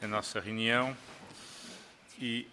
a nossa reunião e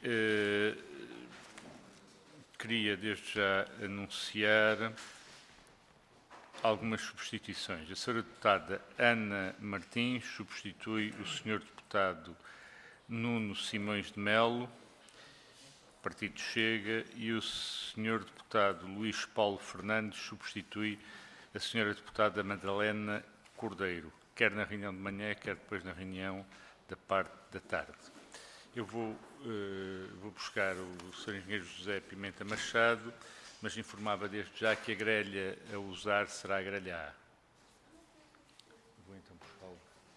queria desde já anunciar algumas substituições. A senhora deputada Ana Martins substitui o senhor deputado Nuno Simões de Melo, Partido Chega, e o senhor deputado Luís Paulo Fernandes substitui a senhora deputada Madalena Cordeiro, quer na reunião de manhã, quer depois na reunião da parte da tarde. Eu vou buscar o Sr. Engenheiro José Pimenta Machado, mas informava desde já que a grelha a usar será a grelha A. Vou então buscá-lo.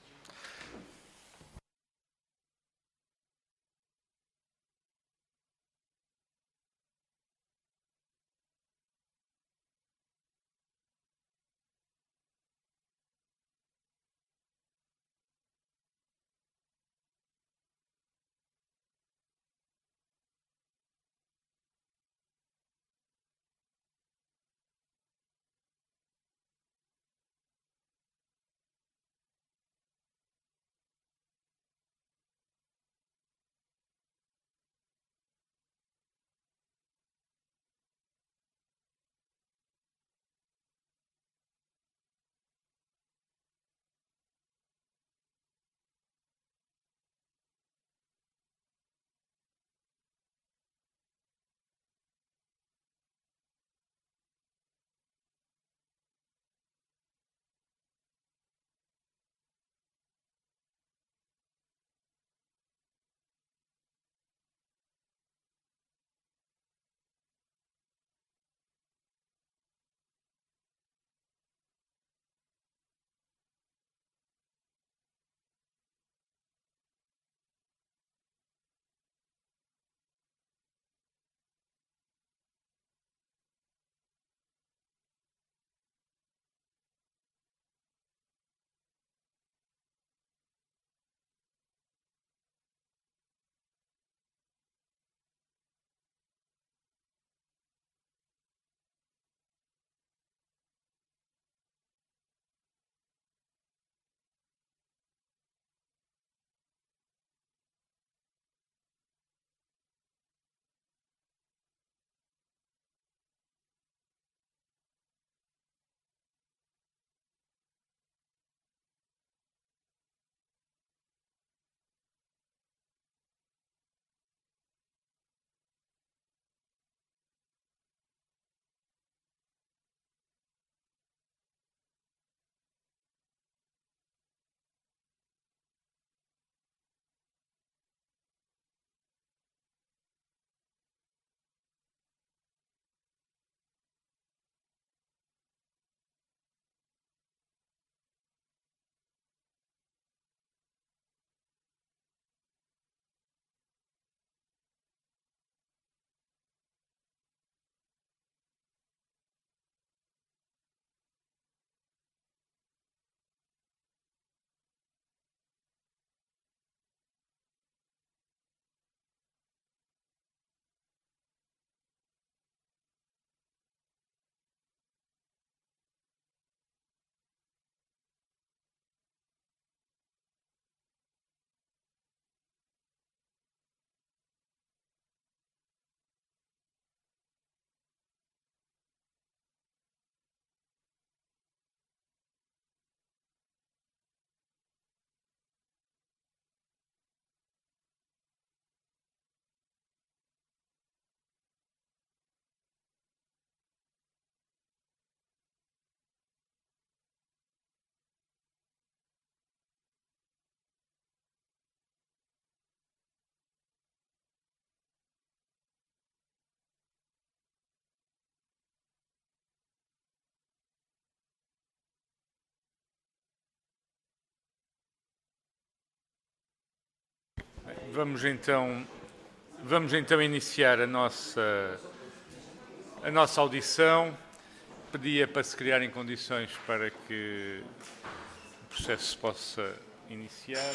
Vamos então iniciar a nossa audição. Pedia para se criarem condições para que o processo se possa iniciar.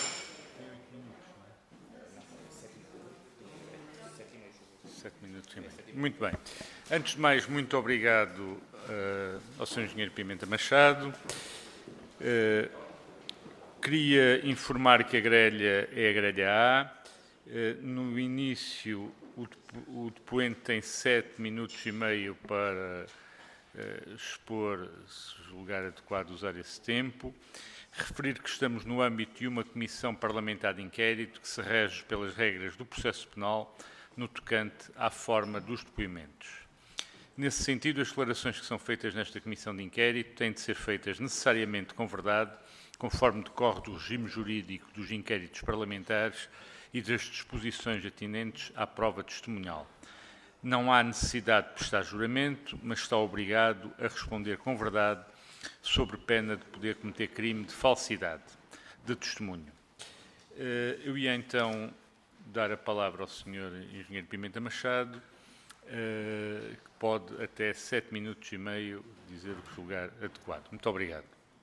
7 minutos e meio. Muito bem. Antes de mais, muito obrigado ao Sr. Engenheiro Pimenta Machado. Queria informar que a grelha é a grelha A. No início, o depoente tem 7 minutos e meio para expor, se julgar adequado usar esse tempo. Referir que estamos no âmbito de uma comissão parlamentar de inquérito que se rege pelas regras do processo penal no tocante à forma dos depoimentos. Nesse sentido, as declarações que são feitas nesta comissão de inquérito têm de ser feitas necessariamente com verdade, conforme decorre do regime jurídico dos inquéritos parlamentares e das disposições atinentes à prova testemunhal. Não há necessidade de prestar juramento, mas está obrigado a responder com verdade, sobre pena de poder cometer crime de falsidade de testemunho. Eu ia então dar a palavra ao Sr. Engenheiro Pimenta Machado, que pode até 7 minutos e meio dizer o que julgar adequado. Muito obrigado.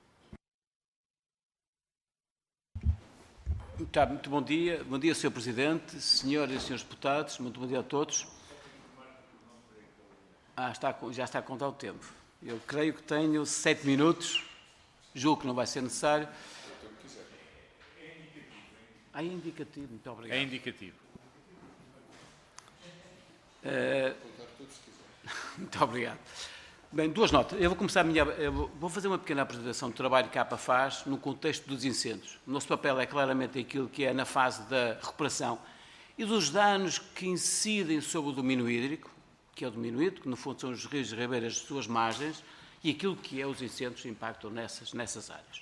Muito bom dia. Bom dia, Sr. Presidente, senhoras e senhores deputados. Muito bom dia a todos. Já está a contar o tempo. Eu creio que tenho 7 minutos. Julgo que não vai ser necessário. É indicativo. Muito obrigado. É indicativo. Muito obrigado. Bem, 2 notas. Eu vou começar vou fazer uma pequena apresentação do trabalho que a APA faz no contexto dos incêndios. O nosso papel é claramente aquilo que é na fase da recuperação e dos danos que incidem sobre o domínio hídrico, que é o domínio hídrico, que no fundo são os rios e ribeiras, as suas margens, e aquilo que é os incêndios que impactam nessas áreas.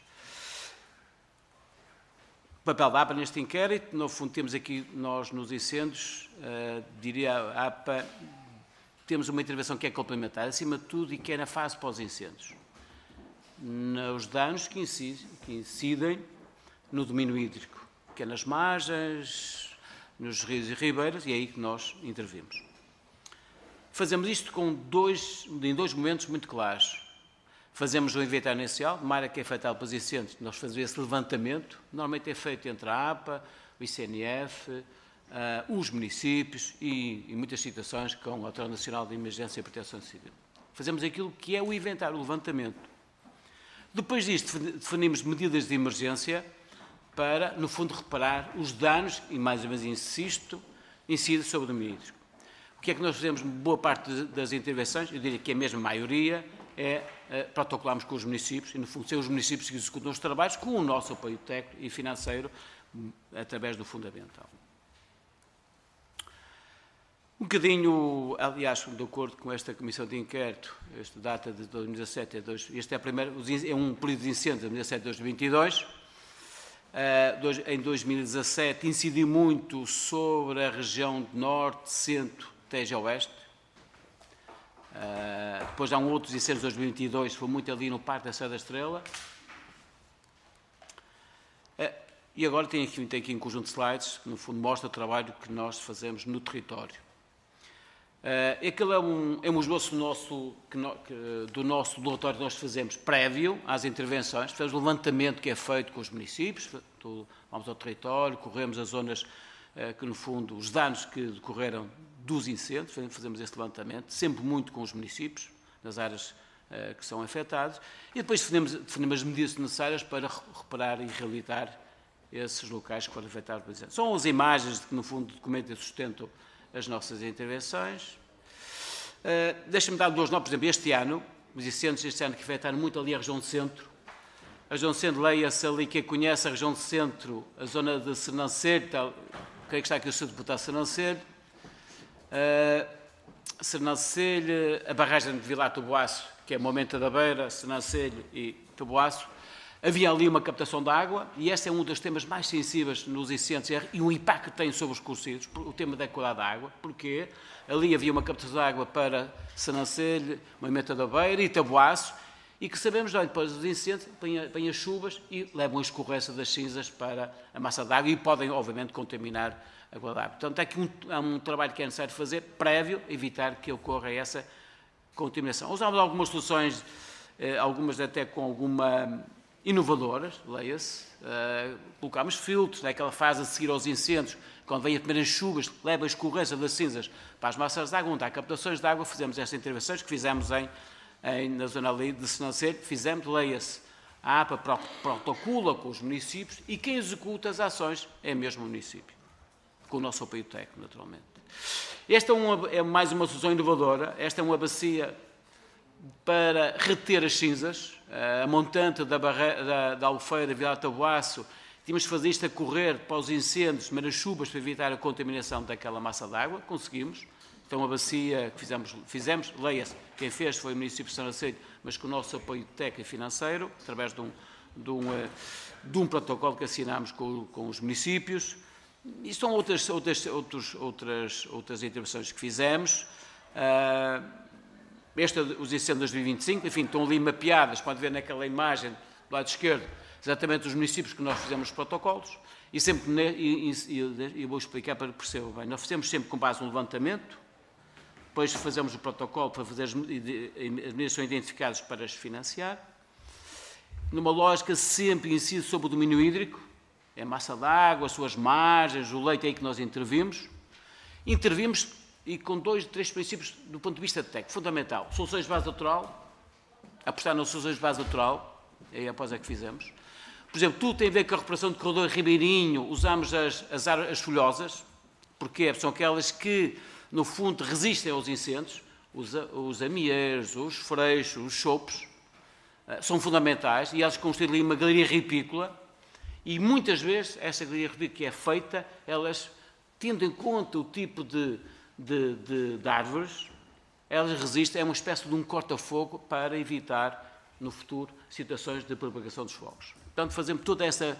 O papel da APA neste inquérito, no fundo temos aqui nós nos incêndios, diria a APA, temos uma intervenção que é complementar, acima de tudo, e que é na fase pós-incêndios. Nos danos que incidem no domínio hídrico, que é nas margens, nos rios e ribeiras, e é aí que nós intervimos. Fazemos isto em dois momentos muito claros. Fazemos o inventário inicial, uma área que é afetada pelos incêndios, nós fazemos esse levantamento, normalmente é feito entre a APA, o ICNF, os municípios e muitas situações com a Autoridade Nacional de Emergência e Proteção Civil. Fazemos aquilo que é o inventário, o levantamento. Depois disto, definimos medidas de emergência para, no fundo, reparar os danos, e mais ou menos insisto, incidem sobre o domínio hídrico. O que é que nós fazemos? Boa parte das intervenções, eu diria que a mesma maioria, protocolamos com os municípios, e no fundo são os municípios que executam os trabalhos com o nosso apoio técnico e financeiro através do Fundamental. Um bocadinho, aliás, de acordo com esta comissão de inquérito, esta data de 2017, este é um período de incêndio de 2017 a 2022. Em 2017 incidiu muito sobre a região de Norte, Centro, Tejo Oeste. Depois há outros incêndios de 2022, foi muito ali no Parque da Serra da Estrela. E agora tem aqui um conjunto de slides que, no fundo, mostra o trabalho que nós fazemos no território. Aquele é um esboço do nosso relatório que nós fazemos prévio às intervenções. Fazemos o levantamento que é feito com os municípios, vamos ao território, corremos as zonas que, no fundo, os danos que decorreram dos incêndios, fazemos esse levantamento, sempre muito com os municípios, nas áreas que são afetadas, e depois definimos as medidas necessárias para reparar e reabilitar esses locais que foram afetados por incêndios. São as imagens que, no fundo, documentam e sustentam as nossas intervenções. Deixa-me dar 2 notas, por exemplo, este ano, os incêndios este ano que afetaram muito ali a região do centro. A região do centro, leia-se ali, quem conhece a região do centro, a zona de Sernancelho, creio que está aqui o Sr. Deputado Sernancelho. Sernancelho, a barragem de Vilar Toboaço, que é Moimenta da Beira, Sernancelho e Toboaço. Havia ali uma captação de água, e este é um dos temas mais sensíveis nos incêndios e o impacto que tem sobre os cursidos, o tema da qualidade da água, porque ali havia uma captação de água para Sernancelho, Moimenta da Beira e Taboaço, e que sabemos, depois dos incêndios, vêm as chuvas e levam a escorrência das cinzas para a massa de água e podem, obviamente, contaminar a qualidade da água. Portanto, aqui há um trabalho que é necessário fazer, prévio, evitar que ocorra essa contaminação. Usámos algumas soluções, algumas até com alguma inovadoras, leia-se, colocámos filtros naquela fase a seguir aos incêndios, quando vêm as primeiras chuvas, leva a escorrência das cinzas para as massas de água, onde há captações de água, fizemos estas intervenções que fizemos na zona ali de Sernancelho, fizemos, leia-se, A APA protocula com os municípios e quem executa as ações é mesmo o município, com o nosso apoio técnico, naturalmente. Esta é mais uma solução inovadora. Esta é uma bacia para reter as cinzas. A montante da Albufeira, Vila de Taboaço, tínhamos de fazer isto a correr para os incêndios, mas as chuvas para evitar a contaminação daquela massa d'água. Conseguimos. Então, uma bacia que fizemos, leia-se, quem fez foi o município de São Aceito, mas com o nosso apoio técnico e financeiro, através de um protocolo que assinámos com os municípios. E são outras intervenções que fizemos. Os incêndios de 2025, enfim, estão ali mapeadas, pode ver naquela imagem do lado esquerdo, exatamente os municípios que nós fizemos os protocolos. E sempre, e vou explicar para que percebam bem, nós fizemos sempre com base no levantamento, depois fazemos o protocolo para fazer as medidas são identificadas para as financiar, numa lógica sempre incide sobre o domínio hídrico, é a massa d'água, as suas margens, o leito é aí que nós intervimos. Intervimos e com 2, 3 princípios do ponto de vista técnico, fundamental. Soluções de base natural, apostar nas soluções de base natural, aí após é que fizemos. Por exemplo, tudo tem a ver com a recuperação do corredor ribeirinho, usamos as folhosas, porque são aquelas que, no fundo, resistem aos incêndios, os amieiros, os freixos, os chopos, são fundamentais, e elas constituem uma galeria ripícola, e muitas vezes, essa galeria ripícola que é feita, elas, tendo em conta o tipo de árvores, elas resistem, é uma espécie de um corta-fogo para evitar, no futuro, situações de propagação dos fogos. Portanto, fazemos toda essa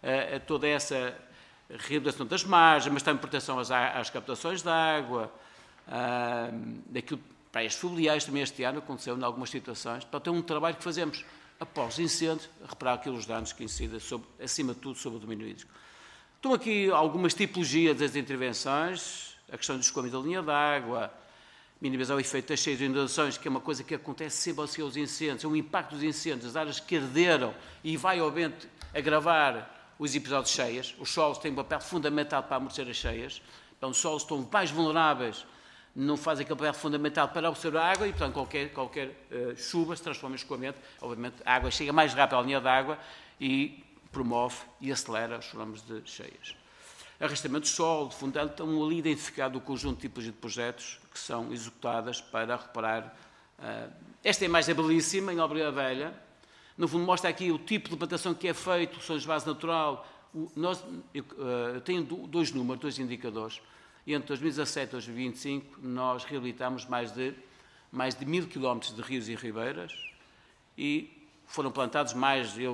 reabilitação das margens, mas também proteção às captações de água, daquilo, praias fluviais também este ano aconteceu em algumas situações. Portanto, é um trabalho que fazemos após incêndio, reparar aqueles danos que incidem, acima de tudo, sobre o domínio hídrico. Estão aqui algumas tipologias das intervenções, a questão do escoamento da linha d'água, minimizar o efeito das cheias e inundações, que é uma coisa que acontece sempre aos incêndios, é um impacto dos incêndios, as áreas que arderam e vai, obviamente, agravar os episódios de cheias. Os solos têm um papel fundamental para amortecer as cheias, então os solos estão mais vulneráveis, não fazem aquele papel fundamental para absorver a água e, portanto, qualquer chuva se transforma em escoamento. Obviamente, a água chega mais rápido à linha d'água e promove e acelera os fenómenos de cheias. Arrastamento de solo, de fundão, estão ali identificado o conjunto de tipos de projetos que são executadas para reparar. Esta imagem é belíssima, em Albergaria Velha. No fundo, mostra aqui o tipo de plantação que é feito, soluções de base natural. Eu tenho dois números, 2 indicadores. E entre 2017 e 2025, nós reabilitamos mais de 1.000 km de rios e ribeiras e foram plantados mais de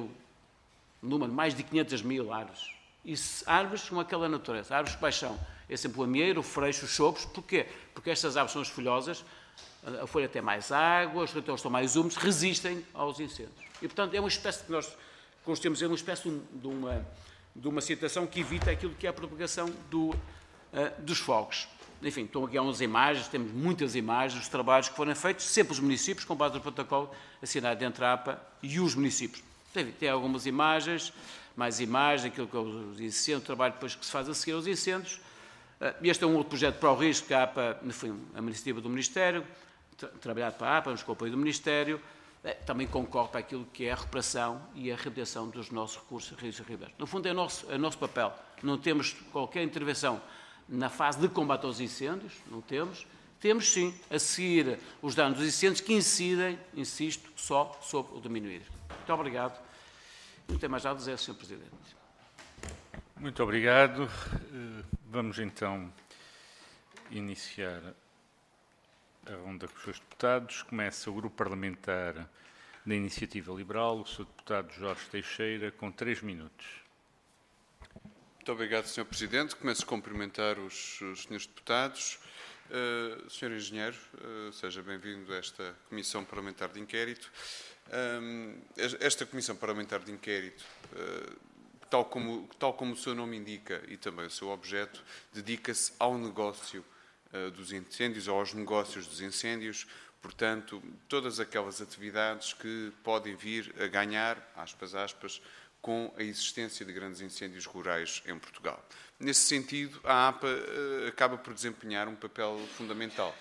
500.000 árvores. E árvores com aquela natureza, árvores que baixam, é sempre o amieiro, o freixo, os chopos. Porquê? Porque estas árvores são as folhosas, a folha tem mais água, os roteiros estão mais úmidos, resistem aos incêndios. E, portanto, é uma espécie que nós constituímos, é uma espécie de uma situação que evita aquilo que é a propagação dos fogos. Enfim, estão aqui algumas imagens, temos muitas imagens, os trabalhos que foram feitos, sempre os municípios, com base no protocolo assinado entre a APA e os municípios. Tem algumas imagens, mais imagens, aquilo que é os incêndios, o trabalho depois que se faz a seguir aos incêndios. Este é um outro projeto para o risco, que a APA, foi a iniciativa do Ministério, trabalhado para a APA, mas com o apoio do Ministério, também concorre para aquilo que é a recuperação e a reabilitação dos nossos recursos rios e ribeiros. No fundo, é o nosso papel. Não temos qualquer intervenção na fase de combate aos incêndios, não temos. Temos, sim, a seguir os danos dos incêndios que incidem, insisto, só sobre o domínio hídrico. Muito obrigado. Não tem mais nada a dizer, Sr. Presidente. Muito obrigado. Vamos, então, iniciar a ronda com os seus deputados. Começa o Grupo Parlamentar da Iniciativa Liberal, o Sr. Deputado Jorge Teixeira, com 3 minutos. Muito obrigado, Sr. Presidente. Começo a cumprimentar os senhores deputados. Sr. Engenheiro, seja bem-vindo a esta Comissão Parlamentar de Inquérito. Esta Comissão Parlamentar de Inquérito, tal como o seu nome indica e também o seu objeto, dedica-se ao negócio dos incêndios, ou aos negócios dos incêndios, portanto, todas aquelas atividades que podem vir a ganhar, aspas, com a existência de grandes incêndios rurais em Portugal. Nesse sentido, a APA acaba por desempenhar um papel fundamental,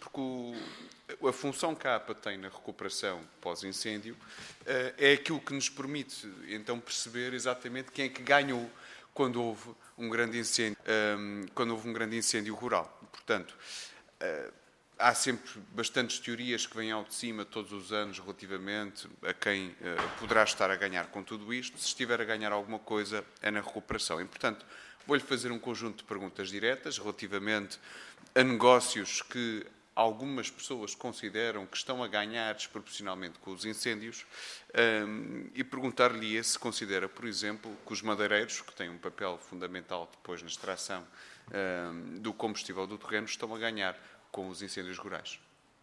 porque a função que a APA tem na recuperação pós-incêndio é aquilo que nos permite, então, perceber exatamente quem é que ganhou quando houve um grande incêndio rural. Portanto, há sempre bastantes teorias que vêm ao de cima todos os anos relativamente a quem poderá estar a ganhar com tudo isto. Se estiver a ganhar alguma coisa, é na recuperação. E, portanto, vou-lhe fazer um conjunto de perguntas diretas relativamente a negócios que algumas pessoas consideram que estão a ganhar desproporcionalmente com os incêndios e perguntar-lhe se considera, por exemplo, que os madeireiros, que têm um papel fundamental depois na extração do combustível do terreno, estão a ganhar com os incêndios rurais.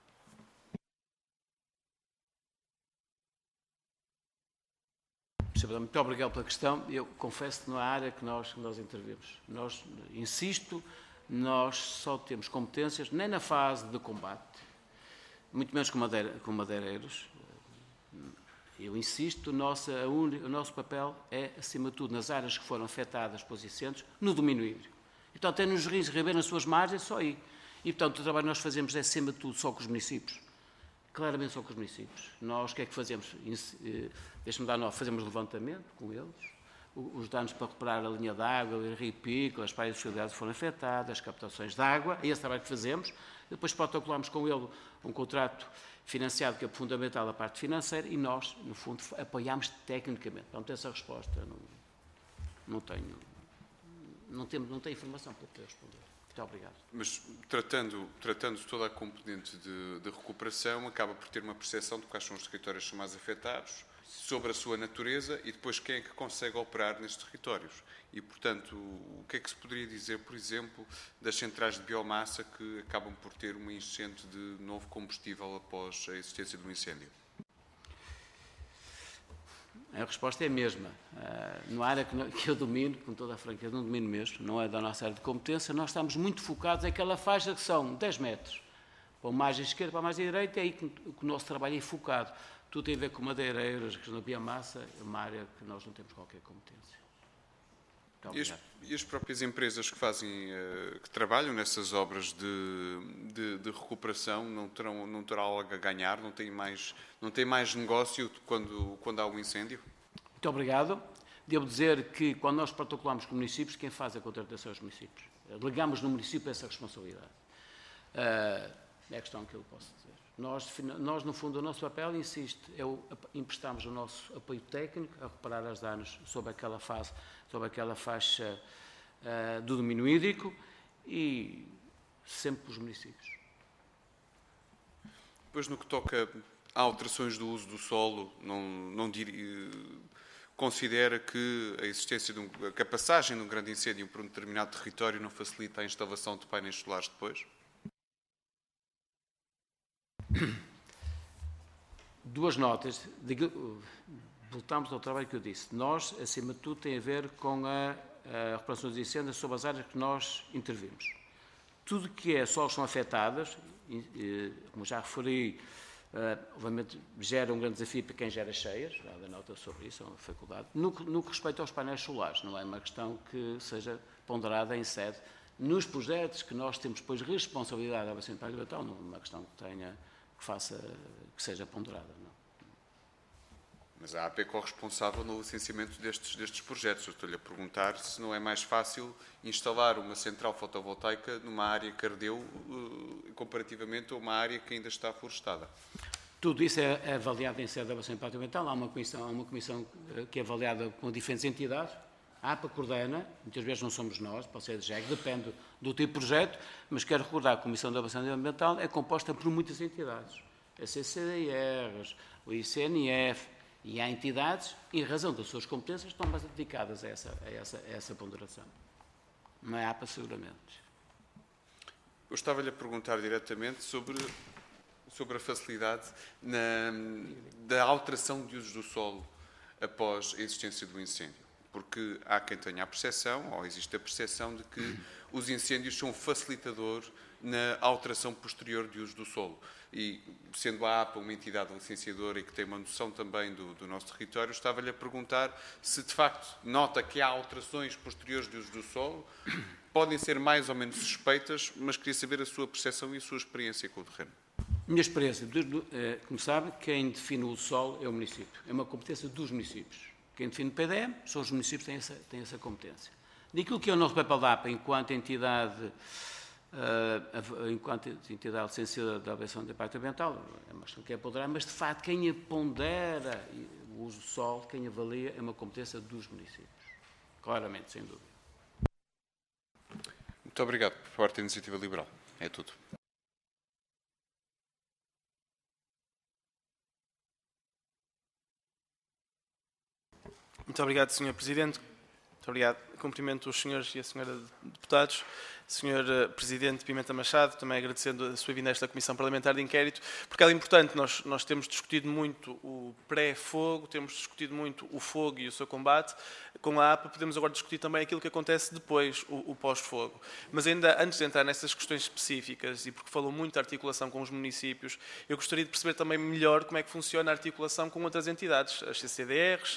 Muito obrigado pela questão. Eu confesso que não há área que nós intervimos. Insisto, nós só temos competências, nem na fase de combate, muito menos com madeireiros. Eu insisto, o nosso papel é, acima de tudo, nas áreas que foram afetadas pelos incêndios, no domínio hídrico. E, portanto, é nos rios ribeiros, nas suas margens, só aí. E, portanto, o trabalho que nós fazemos é, acima de tudo, só com os municípios. Claramente só com os municípios. Nós, o que é que fazemos? Deixa-me dar nota. Fazemos levantamento com eles, os danos para recuperar a linha de água, o rio Pico, as praias de sociedade foram afetadas, as captações de água, é esse trabalho que fazemos. Depois protocolamos com ele um contrato financiado que é fundamental a parte financeira e nós, no fundo, apoiamos tecnicamente. Vamos ter essa resposta. Não tenho informação para poder responder. Muito obrigado. Mas, tratando toda a componente de recuperação, acaba por ter uma percepção de quais são os territórios que são mais afetados, sobre a sua natureza e depois quem é que consegue operar nestes territórios. E, portanto, o que é que se poderia dizer, por exemplo, das centrais de biomassa que acabam por ter uma enchente de novo combustível após a existência do incêndio? A resposta é a mesma. Na área que eu domino, com toda a franqueza, não domino mesmo, não é da nossa área de competência, nós estamos muito focados naquela faixa que são 10 metros. Para a margem esquerda, para a margem direita, é aí que o nosso trabalho é focado. Tudo tem a ver com madeireiros, questão da biomassa, é uma área que nós não temos qualquer competência. E as próprias empresas que que trabalham nessas obras de recuperação não terão algo a ganhar? Não têm mais negócio quando há um incêndio? Muito obrigado. Devo dizer que quando nós protocolamos com municípios, quem faz a contratação é os municípios. Legamos no município essa responsabilidade. É a questão que eu posso dizer. Nós, no fundo, o nosso papel, insisto, emprestamos o nosso apoio técnico a reparar os danos sobre aquela faixa do domínio hídrico e sempre os municípios. Depois, no que toca a alterações do uso do solo, considera que a passagem de um grande incêndio por um determinado território não facilita a instalação de painéis solares depois? Duas notas. Voltamos ao trabalho que eu disse. Nós, acima de tudo, tem a ver com a recuperação dos incêndios sobre as áreas que nós intervimos. Tudo que é solos são afetadas, como já referi, obviamente gera um grande desafio para quem gera cheias, já dá nota sobre isso, é uma faculdade. No que respeita aos painéis solares, não é uma questão que seja ponderada em sede. Nos projetos que nós temos depois responsabilidade da Bacia Ambiental, não é uma questão que seja ponderada. Não. Mas a AP é corresponsável no licenciamento destes projetos. Eu estou-lhe a perguntar se não é mais fácil instalar uma central fotovoltaica numa área que ardeu comparativamente a uma área que ainda está florestada. Tudo isso é avaliado em sede da Bacia Ambiental. Há uma comissão que é avaliada com diferentes entidades. A APA coordena, muitas vezes não somos nós, pode ser a DGEC, depende do tipo de projeto, mas quero recordar que a Comissão da Bacia Ambiental é composta por muitas entidades. A CCDRs, o ICNF, e há entidades, em razão das suas competências, estão mais dedicadas a essa ponderação. Não é a APA, seguramente. Eu estava-lhe a perguntar diretamente sobre a facilidade da alteração de usos do solo após a existência do incêndio. Porque há quem tenha a percepção, ou existe a percepção, de que os incêndios são um facilitador na alteração posterior de uso do solo. E, sendo a APA uma entidade licenciadora e que tem uma noção também do nosso território, estava-lhe a perguntar se, de facto, nota que há alterações posteriores de uso do solo, podem ser mais ou menos suspeitas, mas queria saber a sua percepção e a sua experiência com o terreno. Minha experiência, como sabe, quem define o solo é o município. É uma competência dos municípios. Quem define o PDM são os municípios que têm essa competência. Daquilo que é o nosso papel da APA enquanto entidade licenciada da avaliação de impacto ambiental, é uma questão que é ponderar, mas de facto quem pondera o uso do solo, quem avalia, é uma competência dos municípios. Claramente, sem dúvida. Muito obrigado por parte da Iniciativa Liberal. É tudo. Muito obrigado, Sr. Presidente. Muito obrigado. Cumprimento os senhores e a senhora deputados. Sr. Presidente Pimenta Machado, também agradecendo a sua vinda a esta Comissão Parlamentar de Inquérito, porque é importante, nós temos discutido muito o pré-fogo, temos discutido muito o fogo e o seu combate. Com a APA podemos agora discutir também aquilo que acontece depois, o pós-fogo. Mas ainda antes de entrar nessas questões específicas, e porque falou muito da articulação com os municípios, eu gostaria de perceber também melhor como é que funciona a articulação com outras entidades, as CCDRs,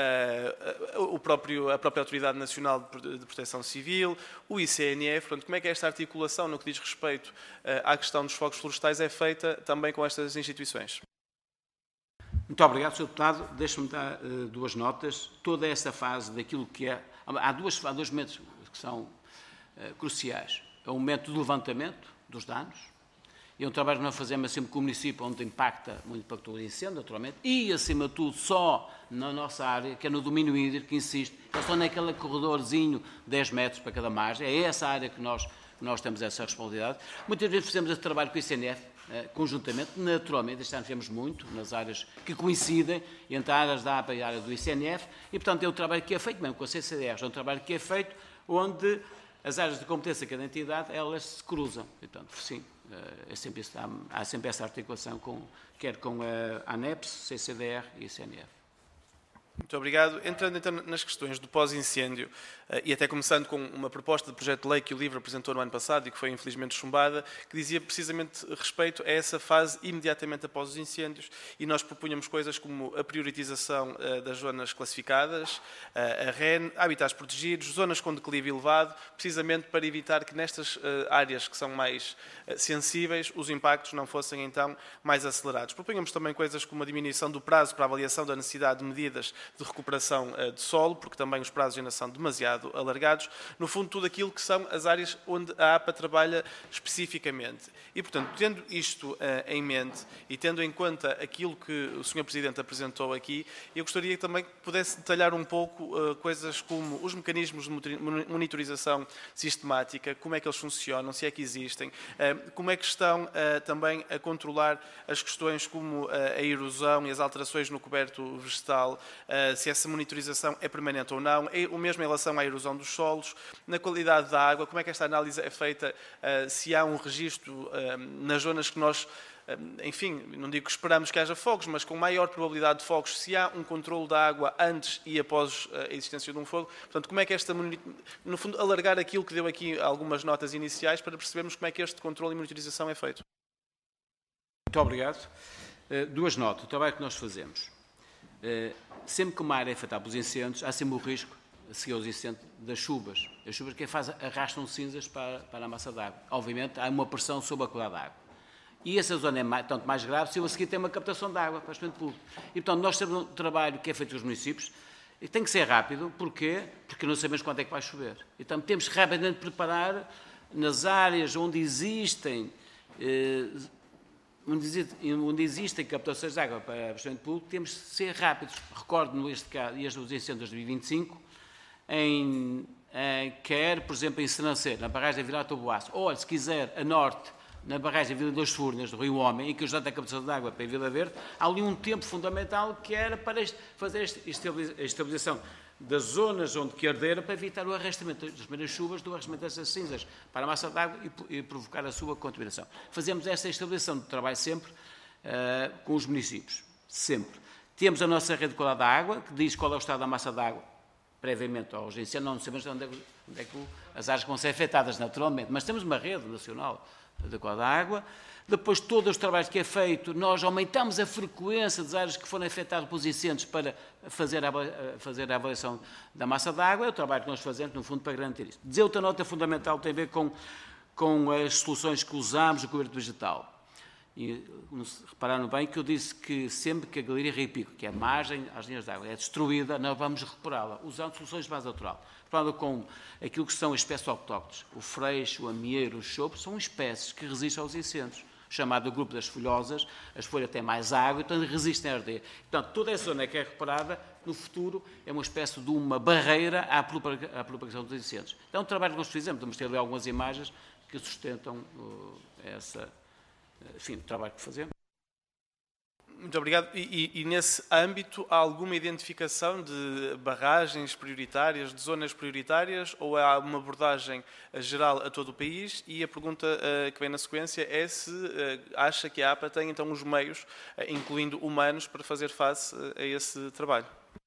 a própria Autoridade Nacional de Proteção Civil, o ICNF. Portanto, como é que esta articulação no que diz respeito à questão dos fogos florestais é feita também com estas instituições? Muito obrigado, Sr. Deputado. Deixe-me dar duas notas. Toda essa fase daquilo que é... Há dois momentos que são cruciais. É o momento do levantamento dos danos. É um trabalho que nós fazemos sempre com o município, onde impactou o incêndio, naturalmente, e, acima de tudo, só na nossa área, que é no domínio hídrico, que insiste, é só naquele corredorzinho, 10 metros para cada margem. É essa área que nós temos essa responsabilidade. Muitas vezes fazemos esse trabalho com o ICNF, conjuntamente, naturalmente, este ano fizemos muito, nas áreas que coincidem, entre áreas da APA e a área do ICNF, e, portanto, é um trabalho que é feito, mesmo com a CCDR, é um trabalho que é feito onde as áreas de competência de cada entidade, elas se cruzam. Portanto, sim, há sempre essa articulação, quer com a ANEPS, CCDR e ICNF. Muito obrigado. Entrando então nas questões do pós-incêndio, e até começando com uma proposta de projeto de lei que o LIVRE apresentou no ano passado e que foi infelizmente chumbada, que dizia precisamente respeito a essa fase imediatamente após os incêndios, e nós propunhamos coisas como a prioritização das zonas classificadas, a REN, habitats protegidos, zonas com declive elevado, precisamente para evitar que nestas áreas que são mais sensíveis os impactos não fossem então mais acelerados. Propunhamos também coisas como a diminuição do prazo para a avaliação da necessidade de medidas de recuperação de solo, porque também os prazos ainda são demasiado alargados. No fundo, tudo aquilo que são as áreas onde a APA trabalha especificamente. E, portanto, tendo isto em mente e tendo em conta aquilo que o Sr. Presidente apresentou aqui, eu gostaria também que pudesse detalhar um pouco coisas como os mecanismos de monitorização sistemática, como é que eles funcionam, se é que existem, como é que estão também a controlar as questões como a erosão e as alterações no coberto vegetal, se essa monitorização é permanente ou não, o mesmo em relação à erosão dos solos, na qualidade da água, como é que esta análise é feita, se há um registro nas zonas que nós, enfim, não digo que esperamos que haja fogos, mas com maior probabilidade de fogos, se há um controle da água antes e após a existência de um fogo. Portanto, como é que no fundo, alargar aquilo que deu aqui algumas notas iniciais para percebermos como é que este controle e monitorização é feito. Muito obrigado. Duas notas. O trabalho que nós fazemos. Sempre que uma área é afetada pelos incêndios, há sempre o risco, a seguir aos incêndios, das chuvas. As chuvas que arrastam cinzas para a massa d'água. Obviamente, há uma pressão sobre a qualidade da água. E essa zona é tanto mais grave se eu a seguir tem uma captação de água para o espaçamento público. E, portanto, nós temos um trabalho que é feito pelos municípios e tem que ser rápido. Porquê? Porque não sabemos quando é que vai chover. Então, temos que rapidamente preparar nas áreas onde existem captações de água para o abastecimento público, temos de ser rápidos. Recordo, neste caso, os incêndios de 2025, quer, por exemplo, em Sernancelho, na barragem da Vila Toboaço, ou, se quiser, a norte, na barragem da Vila das Furnas, do Rio Homem, em que já tem a captação de água para a Vila Verde, há ali um tempo fundamental que era para fazer a estabilização das zonas onde que arderam para evitar o arrastamento das primeiras chuvas, do arrastamento dessas cinzas para a massa d'água e provocar a sua contaminação. Fazemos essa estabilização de trabalho sempre com os municípios. Sempre. Temos a nossa rede de qualidade da água, que diz qual é o estado da massa d'água previamente aos incêndios, não sabemos onde é que as áreas vão ser afetadas naturalmente, mas temos uma rede nacional adequada à água. Depois, todos os trabalhos que é feito, nós aumentamos a frequência das áreas que foram afetadas pelos incêndios para fazer a avaliação da massa de água. É o trabalho que nós fazemos, no fundo, para garantir isso. Dizer outra nota fundamental tem a ver com as soluções que usamos de cobertura vegetal. E repararam bem que eu disse que sempre que a galeria Rio Pico, que é a margem às linhas de água, é destruída, nós vamos recuperá-la, usando soluções de base natural. Reparando com aquilo que são espécies autóctones, o freixo, o amieiro, o chopo, são espécies que resistem aos incêndios. Chamado grupo das folhosas, as folhas têm mais água, então resistem a arder. Portanto, toda essa zona que é recuperada, no futuro, é uma espécie de uma barreira à propagação dos incêndios. Então, é um trabalho que nós fizemos, vamos ter ali algumas imagens que sustentam o trabalho que fazemos. Muito obrigado. E nesse âmbito, há alguma identificação de barragens prioritárias, de zonas prioritárias, ou há uma abordagem geral a todo o país? E a pergunta que vem na sequência é se acha que a APA tem então os meios, incluindo humanos, para fazer face a esse trabalho.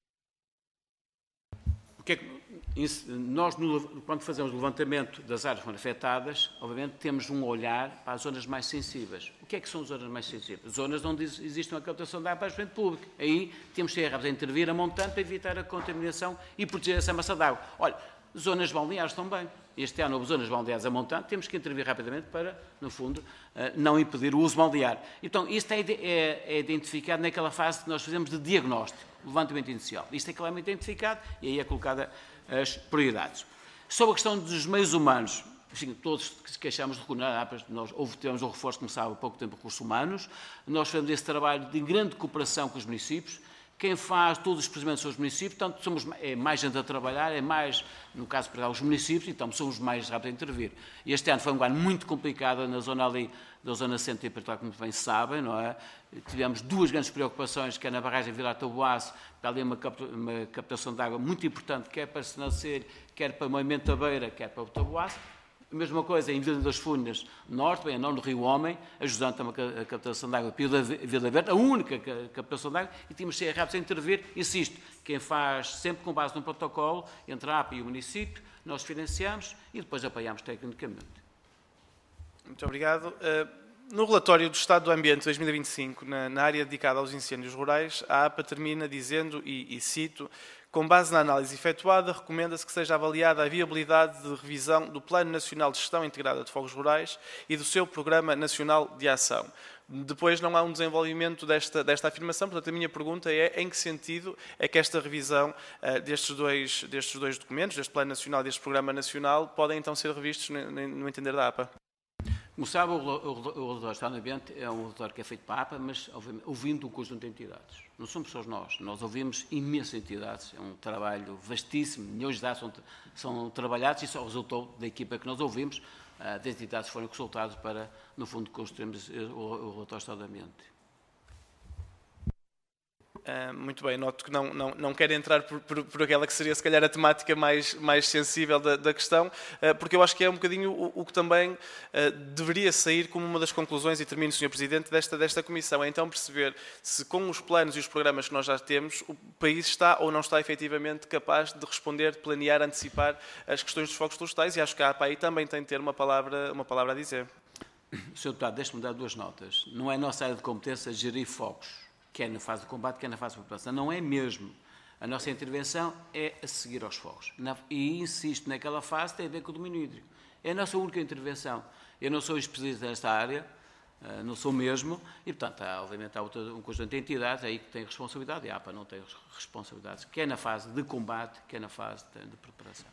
Nós, quando fazemos o levantamento das áreas que foram afetadas, obviamente temos um olhar para as zonas mais sensíveis. O que é que são as zonas mais sensíveis? Zonas onde existe uma captação de água para o abastecimento público. Aí temos que ser rápidos a intervir a montante para evitar a contaminação e proteger essa massa de água. Olha, zonas balneares também. Este ano houve zonas balneares a montante, temos que intervir rapidamente para, no fundo, não impedir o uso balnear. Então, isto é identificado naquela fase que nós fazemos de diagnóstico, levantamento inicial. Isto é claramente identificado e aí é colocada as prioridades. Sobre a questão dos meios humanos, enfim, todos que queixamos de recursos, nós tivemos o reforço, começava há pouco tempo, recursos humanos, nós fazemos esse trabalho de grande cooperação com os municípios. Quem faz todos os procedimentos são os municípios, portanto, é mais gente a trabalhar, é mais, no caso, para os municípios, então somos mais rápidos a intervir. Este ano foi um ano muito complicado na zona ali, da zona centro e particular, como bem sabem, não é? Tivemos duas grandes preocupações, que é na barragem de Vilar Taboaço, para ali uma captação de água muito importante, quer para Senancelho, quer para o Moimento da Beira, quer para o Taboaço. A mesma coisa em Vila das Furnas Norte, bem a no Rio Homem, ajudando também a captação de água pela Vila Verde, a única captação de água, e tínhamos de ser rápidos a intervir. Insisto, quem faz sempre com base no protocolo, entre a APA e o município, nós financiamos e depois apoiamos tecnicamente. Muito obrigado. No relatório do Estado do Ambiente 2025, na área dedicada aos incêndios rurais, a APA termina dizendo, e cito, com base na análise efetuada, recomenda-se que seja avaliada a viabilidade de revisão do Plano Nacional de Gestão Integrada de Fogos Rurais e do seu Programa Nacional de Ação. Depois não há um desenvolvimento desta afirmação, portanto a minha pergunta é em que sentido é que esta revisão destes dois documentos, deste Plano Nacional e deste Programa Nacional, podem então ser revistos no entender da APA? Como sabe, o relatório do Estado do Ambiente é um relatório que é feito para a APA, mas ouvindo um conjunto de entidades. Não somos só nós ouvimos imensas entidades, é um trabalho vastíssimo, milhões de dados são trabalhados e só resultou da equipa que nós ouvimos, das entidades que foram consultadas para, no fundo, construirmos o relatório do Estado do Ambiente. Muito bem, noto que não quero entrar por aquela que seria, se calhar, a temática mais sensível da questão, porque eu acho que é um bocadinho o que também deveria sair como uma das conclusões, e termino, Sr. Presidente, desta Comissão, é então perceber se com os planos e os programas que nós já temos, o país está ou não está efetivamente capaz de responder, de planear, antecipar as questões dos fogos florestais, e acho que a APA aí também tem de ter uma palavra a dizer. Sr. Deputado, deixe-me dar duas notas. Não é nossa área de competência gerir fogos, quer na fase de combate, quer na fase de preparação. Não é mesmo. A nossa intervenção é a seguir aos fogos. E insisto, naquela fase tem a ver com o domínio hídrico. É a nossa única intervenção. Eu não sou especialista nesta área, não sou mesmo, e, portanto, obviamente há um conjunto de entidades aí que têm responsabilidade, e a APA não tem responsabilidades, quer na fase de combate, quer na fase de preparação.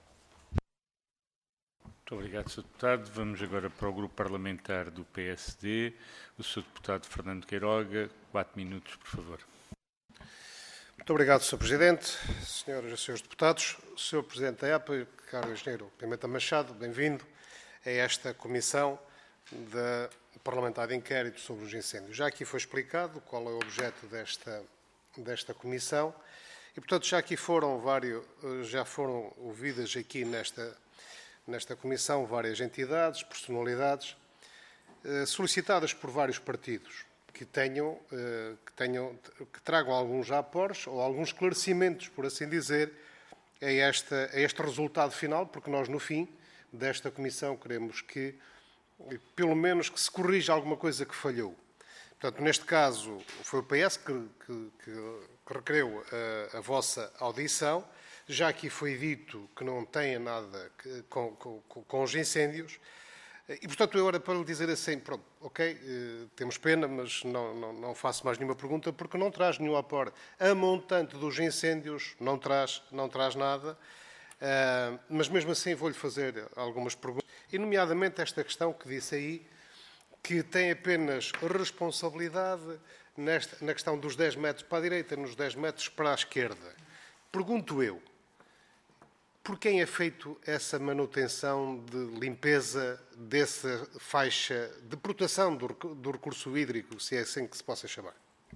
Muito obrigado, Sr. Deputado. Vamos agora para o Grupo Parlamentar do PSD. O Sr. Deputado Fernando Queiroga, 4 minutos, por favor. Muito obrigado, Sr. Presidente, senhoras e senhores deputados. Sr. Presidente da APA, caro engenheiro Pimenta Machado, bem-vindo a esta Comissão Parlamentar de Inquérito sobre os Incêndios. Já aqui foi explicado qual é o objeto desta Comissão e, portanto, já foram ouvidas aqui nesta Comissão várias entidades, personalidades, solicitadas por vários partidos que tragam alguns aportes ou alguns esclarecimentos, por assim dizer, a este resultado final, porque nós, no fim desta comissão, queremos que, pelo menos, que se corrija alguma coisa que falhou. Portanto, neste caso, foi o PS que requereu a vossa audição. Já aqui foi dito que não tem nada com os incêndios. E, portanto, eu era para lhe dizer assim, pronto, ok, temos pena, mas não faço mais nenhuma pergunta, porque não traz nenhum aporte. A montante dos incêndios não traz nada, mas mesmo assim vou-lhe fazer algumas perguntas, e nomeadamente esta questão que disse aí, que tem apenas responsabilidade na questão dos 10 metros para a direita, nos 10 metros para a esquerda. Pergunto eu, por quem é feito essa manutenção de limpeza dessa faixa de proteção do recurso hídrico, se é assim que se possa chamar?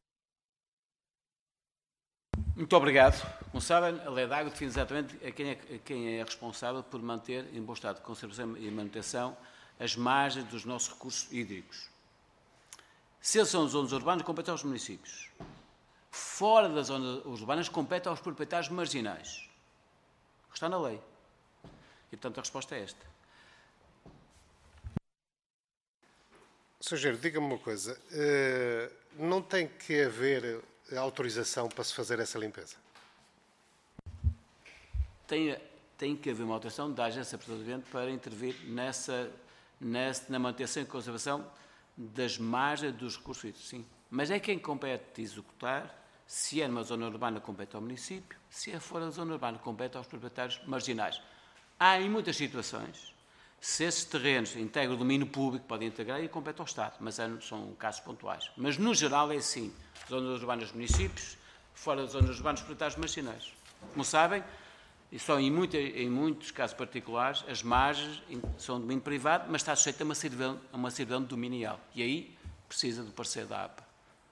Muito obrigado. Como sabem, a Lei da Água define exatamente quem é responsável por manter em bom estado de conservação e manutenção as margens dos nossos recursos hídricos. Se eles são zonas urbanas, compete aos municípios. Fora das zonas urbanas, compete aos proprietários marginais. Está na lei. E, portanto, a resposta é esta. Sr. Engenheiro, diga-me uma coisa. Não tem que haver autorização para se fazer essa limpeza? Tem que haver uma autorização da Agência Protetora do Ambiente para intervir na manutenção e conservação das margens dos recursos hídricos, sim. Mas é quem compete executar. Se é numa zona urbana, compete ao município. Se é fora da zona urbana, compete aos proprietários marginais. Há, em muitas situações, se esses terrenos integram o domínio público, podem integrar e compete ao Estado, mas são casos pontuais. Mas, no geral, é assim. Zonas urbanas, municípios, fora das zonas urbanas, proprietários marginais. Como sabem, e só em muitos casos particulares, as margens são de domínio privado, mas está sujeito a uma servidão dominial. E aí precisa do parecer da APA.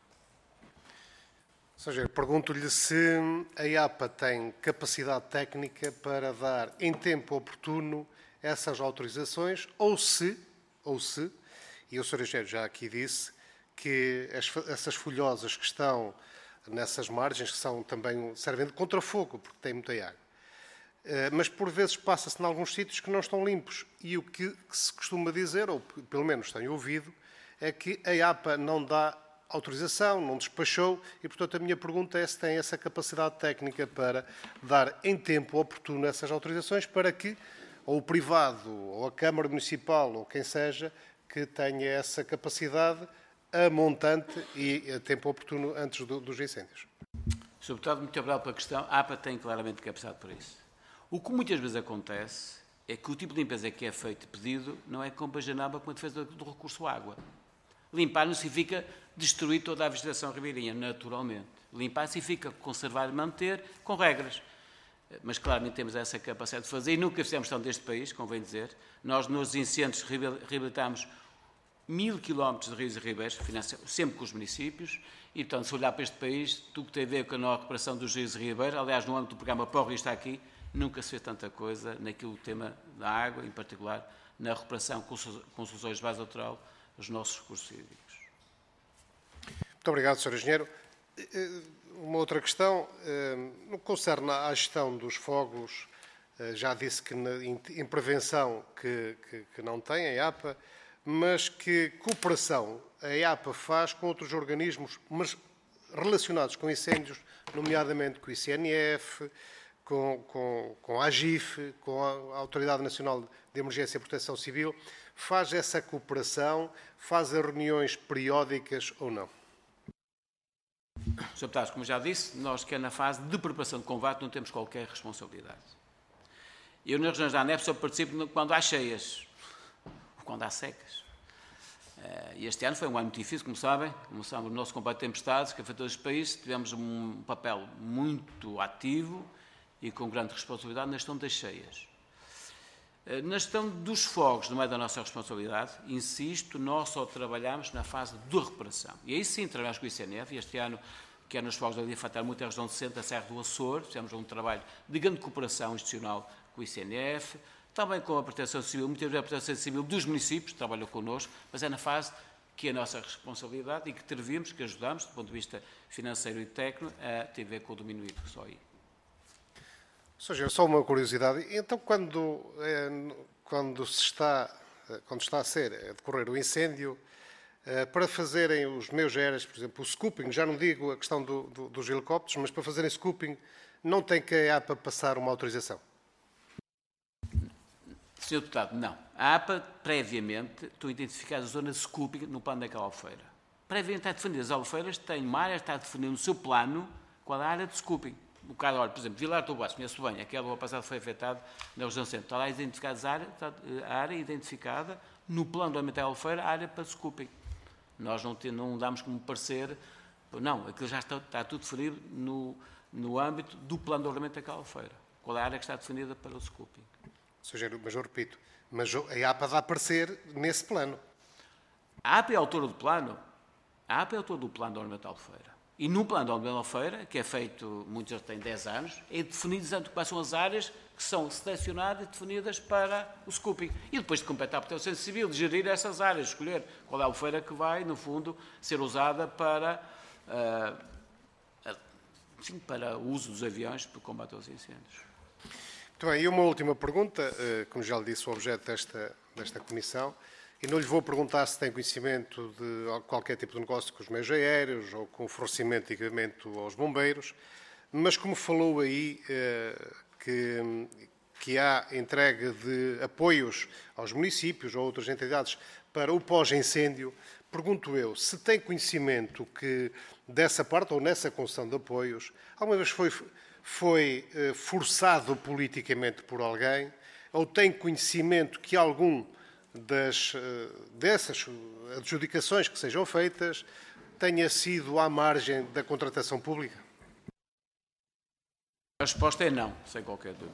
Sr. Pergunto-lhe se a IAPA tem capacidade técnica para dar em tempo oportuno essas autorizações ou se, e o Sr. Engenheiro já aqui disse, que essas folhosas que estão nessas margens, que servem de contrafogo, porque tem muita água. Mas por vezes passa-se em alguns sítios que não estão limpos. E o que se costuma dizer, ou pelo menos tenho ouvido, é que a IAPA não dá autorização, não despachou, e portanto a minha pergunta é se tem essa capacidade técnica para dar em tempo oportuno essas autorizações para que ou o privado, ou a Câmara Municipal, ou quem seja, que tenha essa capacidade a montante e a tempo oportuno antes dos incêndios. Sr. Deputado, muito obrigado pela questão. A APA tem claramente capacidade para isso. O que muitas vezes acontece é que o tipo de limpeza que é feito e pedido não é compaginável com a defesa do recurso à água. Limpar não significa destruir toda a vegetação ribeirinha, naturalmente. Limpar significa conservar e manter com regras. Mas claramente temos essa capacidade de fazer e nunca fizemos tanto neste país, convém dizer. Nós nos incêndios reabilitamos 1000 quilómetros de rios e ribeiros, sempre com os municípios, e portanto, se olhar para este país, tudo que tem a ver com a recuperação dos rios e ribeiros, aliás, no âmbito do programa Para o Rio está aqui, nunca se fez tanta coisa naquilo tema da água, em particular na recuperação com soluções de base natural dos nossos recursos hídricos. Muito obrigado, Sr. Engenheiro. Uma outra questão, no que concerne à gestão dos fogos, já disse que em prevenção que não tem a IAPA, mas que cooperação a IAPA faz com outros organismos, mas relacionados com incêndios, nomeadamente com o ICNF, com a AGIF, com a Autoridade Nacional de Emergência e Proteção Civil, faz essa cooperação, faz as reuniões periódicas ou não? Sr. Deputado, como já disse, nós que é na fase de preparação de combate não temos qualquer responsabilidade. Eu nas regiões da ANEP só participo quando há cheias, ou quando há secas. E este ano foi um ano muito difícil, como sabem, o nosso combate de tempestades, que afetou os países, tivemos um papel muito ativo e com grande responsabilidade na gestão das cheias. Na gestão dos fogos, no meio da nossa responsabilidade, insisto, nós só trabalhamos na fase de recuperação. E aí sim trabalhamos com o ICNF, e este ano, que é nos fogos da afetar muito a região do centro, a Serra do Açor, fizemos um trabalho de grande cooperação institucional com o ICNF, também com a Proteção Civil, muitas vezes a Proteção Civil dos municípios, trabalhou connosco, mas é na fase que é a nossa responsabilidade e que intervimos, que ajudamos, do ponto de vista financeiro e técnico, a ter a ver com o domínio hídrico, só aí. Sr. Só uma curiosidade. Então, quando está a decorrer o incêndio, para fazerem os meios aéreos, por exemplo, o scooping, já não digo a questão dos helicópteros, mas para fazerem scooping, não tem que a APA passar uma autorização? Sr. Deputado, não. A APA, previamente, estou a identificar a zona de scooping no plano daquela albufeira. Previamente está definido as albufeiras, tem uma área, está definido no seu plano qual é a área de scooping. O caso, olha, por exemplo, Vilar do Baixo, conheço bem, aquele ano passado foi afetado na região centro. Está lá identificada a área identificada no plano do ambiental albufeira, a área para scooping. Nós não damos como parecer, não, aquilo já está tudo definido no âmbito do plano de ordenamento daquela albufeira. Qual é a área que está definida para o scooping? Mas eu repito, mas a APA dá parecer nesse plano. A APA é autora do plano. A APA é autora do plano de ordenamento da albufeira. E no plano de ordenamento da albufeira, que é feito, muitos já têm 10 anos, é definido exatamente quais são as áreas que são selecionadas e definidas para o scooping. E depois de completar a proteção civil, de gerir essas áreas, escolher qual é a albufeira que vai, no fundo, ser usada para o uso dos aviões para combater os incêndios. Muito bem, e uma última pergunta, como já lhe disse, o objeto desta comissão, e não lhe vou perguntar se tem conhecimento de qualquer tipo de negócio com os meios aéreos ou com o fornecimento de equipamento aos bombeiros, mas como falou aí que há entrega de apoios aos municípios ou outras entidades para o pós-incêndio, pergunto eu, se tem conhecimento que dessa parte ou nessa concessão de apoios, alguma vez foi forçado politicamente por alguém, ou tem conhecimento que algum dessas adjudicações que sejam feitas tenha sido à margem da contratação pública? A resposta é não, sem qualquer dúvida.